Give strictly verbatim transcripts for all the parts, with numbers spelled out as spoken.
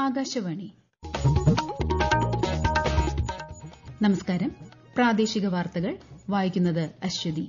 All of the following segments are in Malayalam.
ആകാശവാണി. നമസ്കാരം. പ്രാദേശിക വാർത്തകൾ വായിക്കുന്നത് അശ്വതി.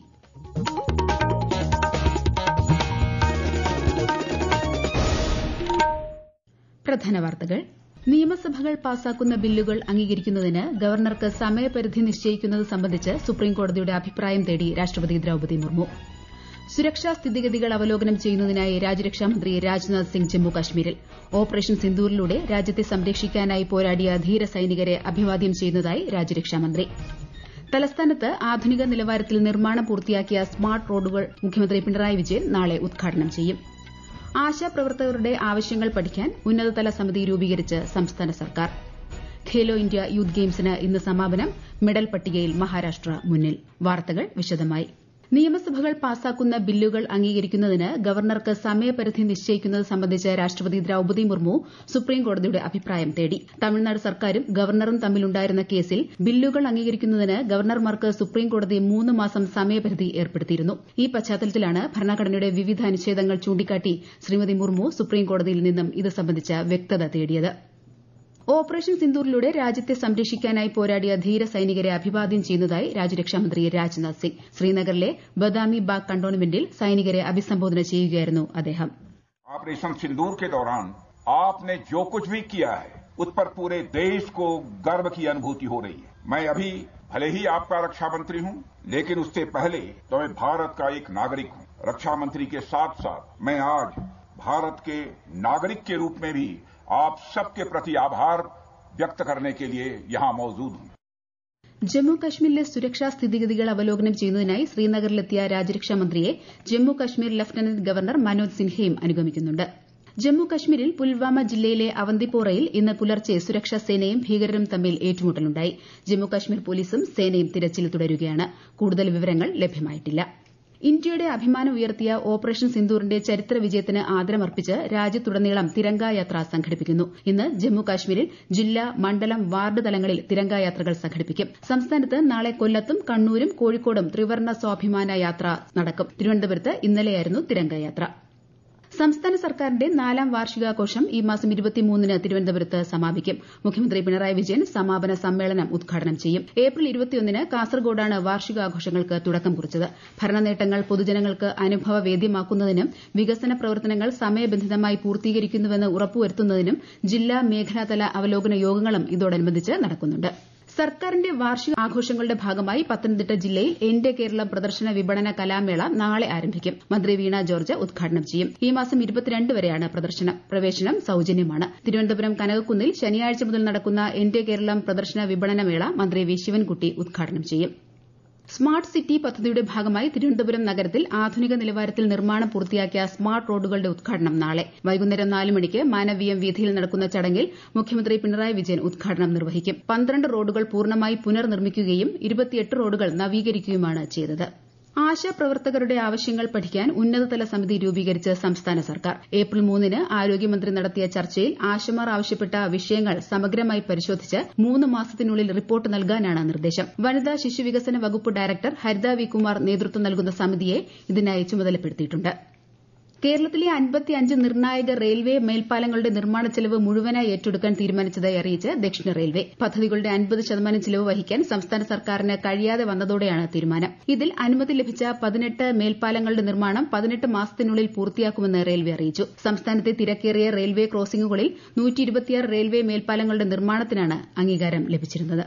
പ്രധാന വാർത്തകൾ. നിയമസഭകൾ പാസാക്കുന്ന ബില്ലുകൾ അംഗീകരിക്കുന്നതിന് ഗവർണർക്ക് സമയപരിധി നിശ്ചയിക്കുന്നത് സംബന്ധിച്ച് സുപ്രീംകോടതിയുടെ അഭിപ്രായം തേടി രാഷ്ട്രപതി ദ്രൌപദി മുർമു. സുരക്ഷാ സ്ഥിതിഗതികൾ അവലോകനം ചെയ്യുന്നതിനായി രാജ്യരക്ഷാമന്ത്രി രാജ്നാഥ് സിംഗ് ജമ്മു കശ്മീരിൽ. ഓപ്പറേഷൻ സിന്ദൂറിലൂടെ രാജ്യത്തെ സംരക്ഷിക്കാനായി പോരാടിയ ധീര സൈനികരെ അഭിവാദ്യം ചെയ്യുന്നതായി രാജ്യരക്ഷാമന്ത്രി. തലസ്ഥാനത്ത് ആധുനിക നിലവാരത്തിൽ നിർമ്മാണം പൂർത്തിയാക്കിയ സ്മാർട്ട് റോഡുകൾ മുഖ്യമന്ത്രി പിണറായി വിജയൻ നാളെ ഉദ്ഘാടനം ചെയ്യും. ആശാപ്രവർത്തകരുടെ ആവശ്യങ്ങൾ പഠിക്കാൻ ഉന്നതതല സമിതി രൂപീകരിച്ച് സംസ്ഥാന സർക്കാർ. ഖേലോ ഇന്ത്യ യൂത്ത് ഗെയിംസിന് ഇന്ന് സമാപനം. മെഡൽ പട്ടികയിൽ മഹാരാഷ്ട്ര മുന്നിൽ. വാർത്തകൾ വിശദമായി. നിയമസഭകൾ പാസാക്കുന്ന ബില്ലുകൾ അംഗീകരിക്കുന്നതിന് ഗവർണർക്ക് സമയപരിധി നിശ്ചയിക്കുന്നത് സംബന്ധിച്ച് രാഷ്ട്രപതി ദ്രൌപദി മുർമു സുപ്രീംകോടതിയുടെ അഭിപ്രായം തേടി. തമിഴ്നാട് സർക്കാരും ഗവർണറും തമ്മിലുണ്ടായിരുന്ന കേസിൽ ബില്ലുകൾ അംഗീകരിക്കുന്നതിന് ഗവർണർമാർക്ക് സുപ്രീംകോടതി മൂന്ന് മാസം സമയപരിധി ഏർപ്പെടുത്തിയിരുന്നു. ഈ പശ്ചാത്തലത്തിലാണ് ഭരണഘടനയുടെ വിവിധ അനുച്ഛേദങ്ങൾ ചൂണ്ടിക്കാട്ടി ശ്രീമതി മുർമു സുപ്രീംകോടതിയിൽ നിന്നും ഇത് സംബന്ധിച്ച വ്യക്തത തേടിയത്. ഓപ്പറേഷൻ സിന്ദൂറിലൂടെ രാജ്യത്തെ സംരക്ഷിക്കാനായി പോരാടിയ ധീര സൈനികരെ അഭിവാദ്യം ചെയ്യുന്നതായി രാജ്യരക്ഷാമന്ത്രി രാജ്നാഥ് സിംഗ്. ശ്രീനഗറിലെ ബദാമി ബാഗ് കന്റോൺമെന്റിൽ സൈനികരെ അഭിസംബോധന ചെയ്യുകയായിരുന്നു അദ്ദേഹം. ऑपरेशन सिंदूर के दौरान आपने जो कुछ भी किया है उस पर पूरे देश को गर्व की अनुभूति हो रही है. मैं अभी भले ही आपका रक्षा मंत्री हूं, लेकिन उससे पहले तो मैं भारत का एक नागरिक हूं. रक्षा मंत्री के साथ साथ मैं आज भारत के नागरिक के रूप में भी आप सबके प्रति आभार व्यक्त करने के लिए यहां मौजूद हूं. ജമ്മു കശ്മീരിലെ സുരക്ഷാ സ്ഥിതിഗതികൾ അവലോകനം ചെയ്യുന്നതിനായി ശ്രീനഗറിലെത്തിയ രാജ്യരക്ഷാമന്ത്രിയെ ജമ്മു കശ്മീർ ലഫ്റ്റനന്റ് ഗവർണർ മനോജ് സിൻഹയും അനുഗമിക്കുന്നുണ്ട്. ജമ്മു കശ്മീരിൽ പുൽവാമ ജില്ലയിലെ അവന്തിപ്പോറയിൽ ഇന്ന് പുലർച്ചെ സുരക്ഷാ സേനയും ഭീകരരും തമ്മിൽ ഏറ്റുമുട്ടലുണ്ടായി. ജമ്മു കശ്മീർ പോലീസും സേനയും തിരച്ചിൽ തുടരുകയാണ്. കൂടുതൽ വിവരങ്ങൾ ലഭ്യമായിട്ടില്ല. ഇന്ത്യയുടെ അഭിമാനം ഉയർത്തിയ ഓപ്പറേഷൻ സിന്ദൂറിന്റെ ചരിത്ര വിജയത്തിന് ആദരമർപ്പിച്ച് രാജ്യത്തുടനീളം തിരംഗായാത്ര സംഘടിപ്പിക്കുന്നു. ഇന്ന് ജമ്മു കാശ്മീരിൽ ജില്ലാ, മണ്ഡലം, വാർഡ് തലങ്ങളിൽ തിരംഗായാത്രകൾ സംഘടിപ്പിക്കും. സംസ്ഥാനത്ത് നാളെ കൊല്ലത്തും കണ്ണൂരും കോഴിക്കോടും ത്രിവർണ്ണ സ്വാഭിമാന യാത്ര നടക്കും. തിരുവനന്തപുരത്ത് ഇന്നലെയായിരുന്നു തിരംഗായാത്ര. സംസ്ഥാന സർക്കാരിന്റെ നാലാം വാർഷികാഘോഷം ഈ മാസം ഇരുപത്തിമൂന്നിന് തിരുവനന്തപുരത്ത് സമാപിക്കും. മുഖ്യമന്ത്രി പിണറായി വിജയൻ സമാപന സമ്മേളനം ഉദ്ഘാടനം ചെയ്യും. ഏപ്രിൽ ഇരുപത്തിയൊന്നിന് കാസർഗോഡാണ് വാർഷികാഘോഷങ്ങൾക്ക് തുടക്കം കുറിച്ചത്. ഭരണനേട്ടങ്ങൾ പൊതുജനങ്ങൾക്ക് അനുഭവവേദ്യമാക്കുന്നതിനും വികസന പ്രവർത്തനങ്ങൾ സമയബന്ധിതമായി പൂർത്തീകരിക്കുന്നുവെന്ന് ഉറപ്പുവരുത്തുന്നതിനും ജില്ലാ, മേഖലാതല അവലോകന യോഗങ്ങളും ഇതോടനുബന്ധിച്ച് നടക്കുന്നുണ്ട്. സർക്കാരിന്റെ വാർഷിക ആഘോഷങ്ങളുടെ ഭാഗമായി പത്തനംതിട്ട ജില്ലയിൽ എന്റെ കേരളം പ്രദർശന വിപണന കലാമേള നാളെ ആരംഭിക്കും. മന്ത്രി വീണ ജോർജ് ഉദ്ഘാടനം ചെയ്യും. ഈ മാസം ഇരുപത്തിരണ്ട് വരെയാണ് പ്രദർശനം. പ്രവേശനം സൌജന്യമാണ്. തിരുവനന്തപുരം കനകക്കുന്നിൽ ശനിയാഴ്ച മുതൽ നടക്കുന്ന എന്റെ കേരളം പ്രദർശന വിപണന മേള മന്ത്രി വി ശിവൻകുട്ടി ഉദ്ഘാടനം ചെയ്യും. സ്മാർട്ട് സിറ്റി പദ്ധതിയുടെ ഭാഗമായി തിരുവനന്തപുരം നഗരത്തിൽ ആധുനിക നിലവാരത്തിൽ നിർമ്മാണം പൂർത്തിയാക്കിയ സ്മാർട്ട് റോഡുകളുടെ ഉദ്ഘാടനം നാളെ വൈകുന്നേരം നാല് മണിക്ക് മാനവീയം വീഥിയിൽ നടക്കുന്ന ചടങ്ങിൽ മുഖ്യമന്ത്രി പിണറായി വിജയൻ ഉദ്ഘാടനം നിർവഹിക്കും. പന്ത്രണ്ട് റോഡുകൾ പൂർണ്ണമായി പുനർനിർമ്മിക്കുകയും ഇരുപത്തിയെട്ട് റോഡുകൾ നവീകരിക്കുകയുമാണ് ചെയ്തത്. ആശാപ്രവർത്തകരുടെ ആവശ്യങ്ങൾ പഠിക്കാൻ ഉന്നതതല സമിതി രൂപീകരിച്ച് സംസ്ഥാന സർക്കാർ. ഏപ്രിൽ മൂന്നിന് ആരോഗ്യമന്ത്രി നടത്തിയ ചർച്ചയിൽ ആശമാർ ആവശ്യപ്പെട്ട വിഷയങ്ങൾ സമഗ്രമായി പരിശോധിച്ച് മൂന്ന് മാസത്തിനുള്ളിൽ റിപ്പോർട്ട് നൽകാനാണ് നിർദ്ദേശം. വനിതാ ശിശുവികസന വകുപ്പ് ഡയറക്ടർ ഹരിത വി കുമാർ നേതൃത്വം നൽകുന്ന സമിതിയെ ഇതിനായി ചുമതലപ്പെടുത്തിയിട്ടുണ്ട്. കേരളത്തിലെ അൻപത്തിയഞ്ച് നിർണായക റെയിൽവേ മേൽപ്പാലങ്ങളുടെ നിർമ്മാണ ചെലവ് മുഴുവനായി ഏറ്റെടുക്കാൻ തീരുമാനിച്ചതായി അറിയിച്ച് ദക്ഷിണ റെയിൽവേ. പദ്ധതികളുടെ അൻപത് ശതമാനം ചിലവ് വഹിക്കാൻ സംസ്ഥാന സർക്കാരിന് കഴിയാതെ വന്നതോടെയാണ് തീരുമാനം. ഇതിൽ അനുമതി ലഭിച്ച പതിനെട്ട് മേൽപ്പാലങ്ങളുടെ നിർമ്മാണം പതിനെട്ട് മാസത്തിനുള്ളിൽ പൂർത്തിയാക്കുമെന്ന് റെയിൽവേ അറിയിച്ചു. സംസ്ഥാനത്തെ തിരക്കേറിയ റെയിൽവേ ക്രോസിംഗുകളിൽ നൂറ്റി ഇരുപത്തിയാറ് റെയിൽവേ മേൽപ്പാലങ്ങളുടെ നിർമ്മാണത്തിനാണ് അംഗീകാരം ലഭിച്ചിരുന്നത്.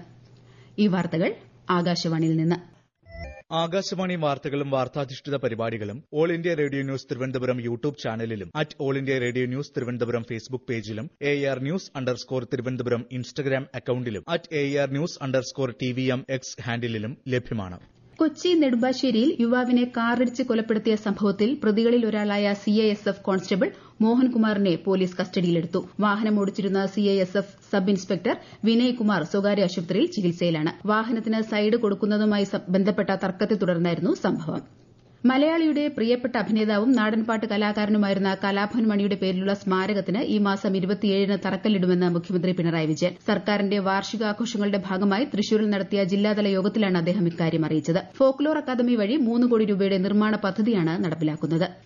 ഈ വാർത്തകൾ ആകാശവാണിയിൽ നിന്ന്. ആകാശവാണി വാർത്തകളും വാർത്താധിഷ്ഠിത പരിപാടികളും all India radio news Thiruvananthapuram YouTube ചാനലിലും at all India radio news Thiruvananthapuram Facebook പേജിലും A R news underscore Thiruvananthapuram Instagram അക്കൌണ്ടിലും at A R news underscore T V M X ഹാൻഡിലും ലഭ്യമാണ്. കൊച്ചി നെടുമ്പാശ്ശേരിയിൽ യുവാവിനെ കാറിടിച്ച് കൊലപ്പെടുത്തിയ സംഭവത്തിൽ പ്രതികളിൽ ഒരാളായ C I S F constable മോഹൻകുമാറിനെ പോലീസ് കസ്റ്റഡിയിലെടുത്തു. വാഹനമോടിച്ചിരുന്ന C I S F sub inspector Vinay Kumar സ്വകാര്യ ആശുപത്രിയിൽ ചികിത്സയിലാണ്. വാഹനത്തിന് സൈഡ് കൊടുക്കുന്നതുമായി ബന്ധപ്പെട്ട തർക്കത്തെ തുടർന്നായിരുന്നു സംഭവം. മലയാളിയുടെ പ്രിയപ്പെട്ട അഭിനേതാവും നാടൻപാട്ട് കലാകാരനുമായിരുന്ന കലാഭവൻ മണിയുടെ പേരിലുള്ള സ്മാരകത്തിന് ഈ മാസം ഇരുപത്തിയേഴിന് തറക്കല്ലിടുമെന്ന് മുഖ്യമന്ത്രി പിണറായി വിജയൻ. സർക്കാരിന്റെ വാർഷികാഘോഷങ്ങളുടെ ഭാഗമായി തൃശൂരിൽ നടത്തിയ ജില്ലാതല യോഗത്തിലാണ് അദ്ദേഹം ഇക്കാര്യം അറിയിച്ചത്. ഫോക്ലോർ അക്കാദമി വഴി മൂന്ന് കോടി രൂപയുടെ നിർമ്മാണ പദ്ധതിയാണ് നടപ്പിലാക്കുന്നത്.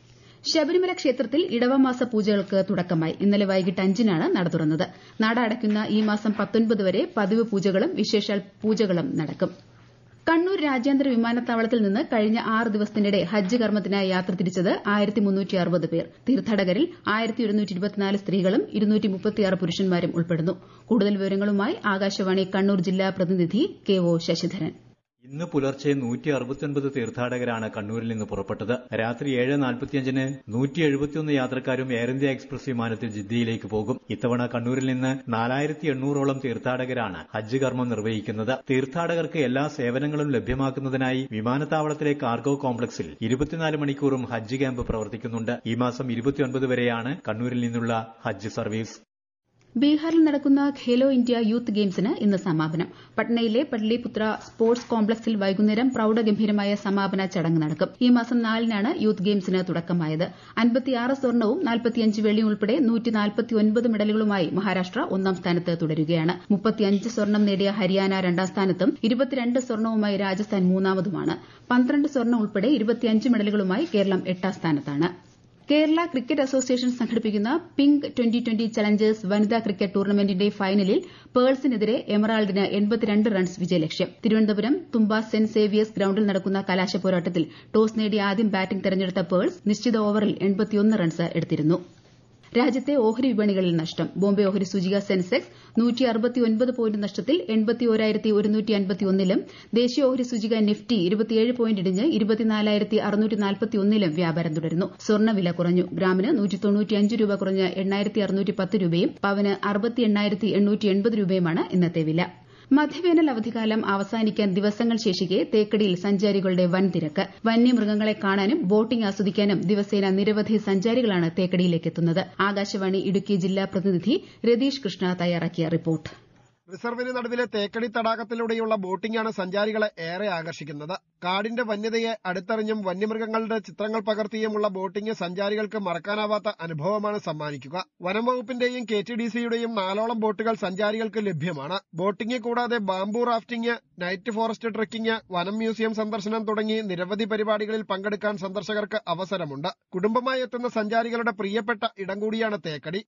ശബരിമല ക്ഷേത്രത്തിൽ ഇടവമാസ പൂജകൾക്ക് തുടക്കമായി. ഇന്നലെ വൈകിട്ട് അഞ്ചിനാണ് നട തുറന്നത്. നട അടയ്ക്കുന്ന ഈ മാസം പത്തൊൻപത് വരെ പതിവ് പൂജകളും വിശേഷാൽ പൂജകളും നടക്കും. കണ്ണൂർ രാജ്യാന്തര വിമാനത്താവളത്തിൽ നിന്ന് കഴിഞ്ഞ ആറ് ദിവസത്തിനിടെ ഹജ്ജ് കർമ്മത്തിനായി യാത്ര തിരിച്ചത് ആയിരത്തി മുന്നൂറ്റി അറുപത് പേർ. തീർത്ഥാടകരിൽ ആയിരത്തി ഒരുന്നൂറ്റി ഇരുപത്തിനാല് സ്ത്രീകളും ഇരുന്നൂറ്റി മുപ്പത്തിയാറ് പുരുഷന്മാരും ഉൾപ്പെടുന്നു. കൂടുതൽ വിവരങ്ങളുമായി ആകാശവാണി കണ്ണൂർ ജില്ലാ പ്രതിനിധി കെ ഒ ശശിധരൻ. ഇന്ന് പുലർച്ചെ നൂറ്റി അറുപത്തിയൊൻപത് തീർത്ഥാടകരാണ് കണ്ണൂരിൽ നിന്ന് പുറപ്പെട്ടത്. രാത്രി ഏഴ് നാൽപ്പത്തിയഞ്ചിന് നൂറ്റി എഴുപത്തിയൊന്ന് യാത്രക്കാരും എയർ ഇന്ത്യ എക്സ്പ്രസ് വിമാനത്തിൽ ജിദ്ദയിലേക്ക് പോകും. ഇത്തവണ കണ്ണൂരിൽ നിന്ന് നാലായിരത്തി എണ്ണൂറോളം തീർത്ഥാടകരാണ് ഹജ്ജ് കർമ്മം നിർവഹിക്കുന്നത്. തീർത്ഥാടകർക്ക് എല്ലാ സേവനങ്ങളും ലഭ്യമാക്കുന്നതിനായി വിമാനത്താവളത്തിലെ കാർഗോ കോംപ്ലക്സിൽ ഇരുപത്തിനാല് മണിക്കൂറും ഹജ്ജ് ക്യാമ്പ് പ്രവർത്തിക്കുന്നുണ്ട്. ഈ മാസം ഇരുപത്തിയൊൻപത് വരെയാണ് കണ്ണൂരിൽ നിന്നുള്ള ഹജ്ജ് സർവീസ്. ബീഹാറിൽ നടക്കുന്ന ഖേലോ ഇന്ത്യ യൂത്ത് ഗെയിംസിന് ഇന്ന് സമാപനം. പട്നയിലെ പട്ലിപുത്ര സ്പോർട്സ് കോംപ്ലക്സിൽ വൈകുന്നേരം പ്രൌഢഗംഭീരമായ സമാപന ചടങ്ങ് നടക്കും. ഈ മാസം നാലിനാണ് യൂത്ത് ഗെയിംസിന് തുടക്കമായത്. അൻപത്തിയാറ് സ്വർണവും നാൽപ്പത്തിയഞ്ച് വെള്ളിയും ഉൾപ്പെടെ നൂറ്റി നാൽപ്പത്തിയൊൻപത് മെഡലുകളുമായി മഹാരാഷ്ട്ര ഒന്നാം സ്ഥാനത്ത് തുടരുകയാണ്. മുപ്പത്തിയഞ്ച് സ്വർണം നേടിയ ഹരിയാന രണ്ടാം സ്ഥാനത്തും ഇരുപത്തിരണ്ട് സ്വർണവുമായി രാജസ്ഥാൻ മൂന്നാമതുമാണ്. പന്ത്രണ്ട് സ്വർണം ഉൾപ്പെടെ ഇരുപത്തിയഞ്ച് മെഡലുകളുമായി കേരളം എട്ടാം സ്ഥാനത്താണ്. കേരള ക്രിക്കറ്റ് അസോസിയേഷൻ സംഘടിപ്പിക്കുന്ന പിങ്ക് ട്വന്റി ട്വന്റി ചലഞ്ചേഴ്സ് വനിതാ ക്രിക്കറ്റ് ടൂർണമെന്റിന്റെ ഫൈനലിൽ പേൾസിനെതിരെ എമറാൾഡിന് എൺപത്തിരണ്ട് റൺസ് വിജയലക്ഷ്യം. തിരുവനന്തപുരം തുമ്പ സെന്റ് സേവിയേഴ്സ് ഗ്രൌണ്ടിൽ നടക്കുന്ന കലാശ പോരാട്ടത്തിൽ ടോസ് നേടി ആദ്യം ബാറ്റിംഗ് തെരഞ്ഞെടുത്ത പേൾസ് നിശ്ചിത ഓവറിൽ എൺപത്തിയൊന്ന് റൺസ് എടുത്തിരുന്നു. രാജ്യത്തെ ഓഹരി വിപണികളിൽ നഷ്ടം. ബോംബെ ഓഹരി സൂചിക സെൻസെക്സ് നൂറ്റി അറുപത്തിയൊൻപത് പോയിന്റ് നഷ്ടത്തിൽ എൺപത്തിയോരായിരത്തി ഒരുന്നൂറ്റി അൻപത്തിയൊന്നിലും ദേശീയ ഓഹരി സൂചിക നിഫ്റ്റി ഇരുപത്തിയേഴ് പോയിന്റ് ഇടിഞ്ഞ് ഇരുപത്തിനാലായിരത്തി അറുന്നൂറ്റി നാൽപ്പത്തിയൊന്നിലും വ്യാപാരം തുടരുന്നു. സ്വർണ്ണവില കുറഞ്ഞു. ഗ്രാമിന് നൂറ്റി തൊണ്ണൂറ്റിയഞ്ച് രൂപ കുറഞ്ഞ് എണ്ണായിരത്തി അറുന്നൂറ്റി പത്ത് രൂപയും പവന് അറുപത്തി എണ്ണായിരത്തി എണ്ണൂറ്റി എൺപത് രൂപയുമാണ് ഇന്നത്തെ വില. മധ്യവേനൽ അവധിക്കാലം അവസാനിക്കാൻ ദിവസങ്ങൾ ശേഷിക്കെ തേക്കടിയിൽ സഞ്ചാരികളുടെ വൻ തിരക്ക്. വന്യമൃഗങ്ങളെ കാണാനും ബോട്ടിംഗ് ആസ്വദിക്കാനും ദിവസേന നിരവധി സഞ്ചാരികളാണ് തേക്കടിയിലേക്ക് എത്തുന്നത്. ആകാശവാണി ഇടുക്കി ജില്ലാ പ്രതിനിധി രതീഷ് കൃഷ്ണ തയ്യാറാക്കിയ റിപ്പോർട്ട്. റിസർവിന് നടുവിലെ തേക്കടി തടാകത്തിലൂടെയുള്ള ബോട്ടിംഗാണ് സഞ്ചാരികളെ ഏറെ ആകർഷിക്കുന്നത്. കാടിന്റെ വന്യതയെ അടുത്തറിഞ്ഞും വന്യമൃഗങ്ങളുടെ ചിത്രങ്ങൾ പകർത്തിയുമുള്ള ബോട്ടിംഗ് സഞ്ചാരികൾക്ക് മറക്കാനാവാത്ത അനുഭവമാണ് സമ്മാനിക്കുക. വനം വകുപ്പിന്റെയും കെ ടി ഡി സിയുടെയും നാലോളം ബോട്ടുകൾ സഞ്ചാരികൾക്ക് ലഭ്യമാണ്. ബോട്ടിംഗ് കൂടാതെ bamboo rafting, night forest trekking, വനം മ്യൂസിയം സന്ദർശനം തുടങ്ങി നിരവധി പരിപാടികളിൽ പങ്കെടുക്കാൻ സന്ദർശകർക്ക് അവസരമുണ്ട്. കുടുംബമായി എത്തുന്ന സഞ്ചാരികളുടെ പ്രിയപ്പെട്ട ഇടം കൂടിയാണ് തേക്കടി.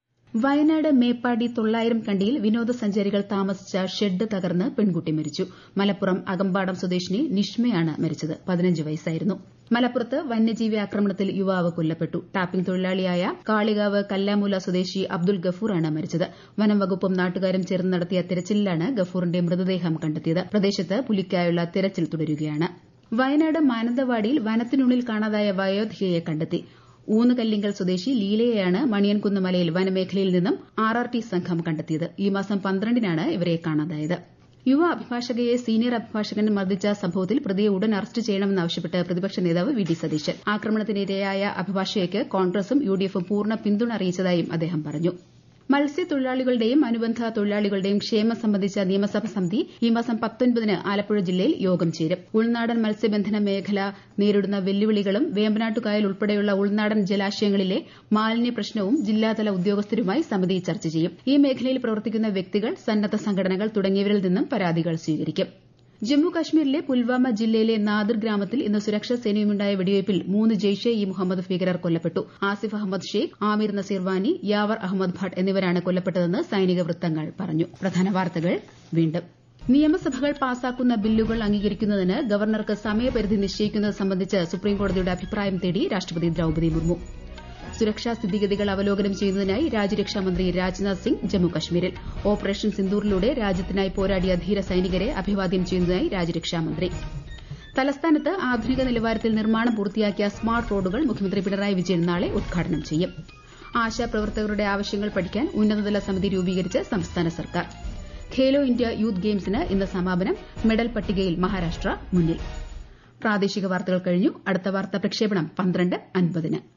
വയനാട് മേപ്പാടി തൊള്ളായിരം കണ്ടിയിൽ വിനോദസഞ്ചാരികൾ താമസിച്ച ഷെഡ് തകർന്ന് പെൺകുട്ടി മരിച്ചു. മലപ്പുറം അകമ്പാടം സ്വദേശിനി നിഷ്മയാണ് മരിച്ചത്. പതിനഞ്ച് വയസ്സായിരുന്നു. മലപ്പുറത്ത് വന്യജീവി ആക്രമണത്തിൽ യുവാവ് കൊല്ലപ്പെട്ടു. ടാപ്പിംഗ് തൊഴിലാളിയായ കാളികാവ് കല്ലാമൂല സ്വദേശി അബ്ദുൽ ഗഫൂറാണ് മരിച്ചത്. വനം വകുപ്പും നാട്ടുകാരും ചേർന്ന് നടത്തിയ തെരച്ചിലിലാണ് ഗഫൂറിന്റെ മൃതദേഹം കണ്ടെത്തിയത്. പ്രദേശത്ത് പുലിക്കായുള്ള തെരച്ചിൽ തുടരുകയാണ്. വയനാട് മാനന്തവാടിയിൽ വനത്തിനുള്ളിൽ കാണാതായ വയോധികയെ കണ്ടെത്തി. ഊന്നുകല്ലിങ്കൽ സ്വദേശി ലീലയെയാണ് മണിയൻകുന്ന് മലയിൽ വനമേഖലയിൽ നിന്നും ആർ ആർ ടി സംഘം കണ്ടെത്തിയത്. ഈ മാസം പന്ത്രണ്ടിനാണ് ഇവരെ കാണാതായത്. യുവ അഭിഭാഷകയെ സീനിയർ അഭിഭാഷകൻ മർദ്ദിച്ച സംഭവത്തിൽ പ്രതിയെ ഉടൻ അറസ്റ്റ് ചെയ്യണമെന്നാവശ്യപ്പെട്ട് പ്രതിപക്ഷ നേതാവ് വി ഡി സതീശൻ. ആക്രമണത്തിനിരയായ അഭിഭാഷകയ്ക്ക് കോൺഗ്രസും യു ഡി എഫും പൂർണ്ണ പിന്തുണ അറിയിച്ചതായും അദ്ദേഹം പറഞ്ഞു. മത്സ്യത്തൊഴിലാളികളുടെയും അനുബന്ധ തൊഴിലാളികളുടെയും ക്ഷേമം സംബന്ധിച്ച നിയമസഭാ സമിതി ഈ മാസം പത്തൊൻപതിന് ആലപ്പുഴ ജില്ലയിൽ യോഗം ചേരും. ഉൾനാടൻ മത്സ്യബന്ധന മേഖല നേരിടുന്ന വെല്ലുവിളികളും വേമ്പനാട്ടുകായൽ ഉൾപ്പെടെയുള്ള ഉൾനാടൻ ജലാശയങ്ങളിലെ മാലിന്യ പ്രശ്നവും ജില്ലാതല ഉദ്യോഗസ്ഥരുമായി സമിതി ചർച്ച ചെയ്യും. ഈ മേഖലയിൽ പ്രവർത്തിക്കുന്ന വ്യക്തികൾ, സന്നദ്ധ സംഘടനകൾ തുടങ്ങിയവരിൽ നിന്നും പരാതികൾ സ്വീകരിക്കും. ജമ്മു കാശ്മീരിലെ പുൽവാമ ജില്ലയിലെ നാദിർ ഗ്രാമത്തിൽ ഇന്ന് സുരക്ഷാ സേനയുമുണ്ടായ വെടിവയ്പിൽ മൂന്ന് ജെയ്ഷെ ഇ മുഹമ്മദ് ഭീകരർ കൊല്ലപ്പെട്ടു. ആസിഫ് അഹമ്മദ് ഷെയ്ഖ്, ആമിർ നസീർ വാനി, യാവർ അഹമ്മദ് ഭട്ട് എന്നിവരാണ് കൊല്ലപ്പെട്ടതെന്ന് സൈനിക വൃത്തങ്ങൾ പറഞ്ഞു. പ്രധാന വാർത്തകൾ വീണ്ടും. നിയമസഭകൾ പാസാക്കുന്ന ബില്ലുകൾ അംഗീകരിക്കുന്നതിന് ഗവർണർക്ക് സമയപരിധി നിശ്ചയിക്കുന്നത് സംബന്ധിച്ച് സുപ്രീംകോടതിയുടെ അഭിപ്രായം തേടി രാഷ്ട്രപതി ദ്രൌപദി മുർമു. സുരക്ഷാ സ്ഥിതിഗതികൾ അവലോകനം ചെയ്യുന്നതിനായി രാജ്യരക്ഷാമന്ത്രി രാജ്നാഥ് സിംഗ് ജമ്മുകശ്മീരിൽ. ഓപ്പറേഷൻ സിന്ദൂറിലൂടെ രാജ്യത്തിനായി പോരാടിയ ധീര സൈനികരെ അഭിവാദ്യം ചെയ്യുന്നതായി രാജ്യരക്ഷാമന്ത്രി. തലസ്ഥാനത്ത് ആധുനിക നിലവാരത്തിൽ നിർമ്മാണം പൂർത്തിയാക്കിയ സ്മാർട്ട് റോഡുകൾ മുഖ്യമന്ത്രി പിണറായി വിജയൻ നാളെ ഉദ്ഘാടനം ചെയ്യും. ആശാപ്രവർത്തകരുടെ ആവശ്യങ്ങൾ പഠിക്കാൻ ഉന്നതതല സമിതി രൂപീകരിച്ച് സംസ്ഥാന സർക്കാർ. ഖേലോ ഇന്ത്യ യൂത്ത് ഗെയിംസിന് ഇന്ന് സമാപനം. മെഡൽ പട്ടികയിൽ മഹാരാഷ്ട്ര മുന്നിൽ. പ്രാദേശിക വാർത്തകൾ കഴിഞ്ഞു. അടുത്ത വാർത്താ പ്രക്ഷേപണം പന്ത്രണ്ട് അൻപതിന്.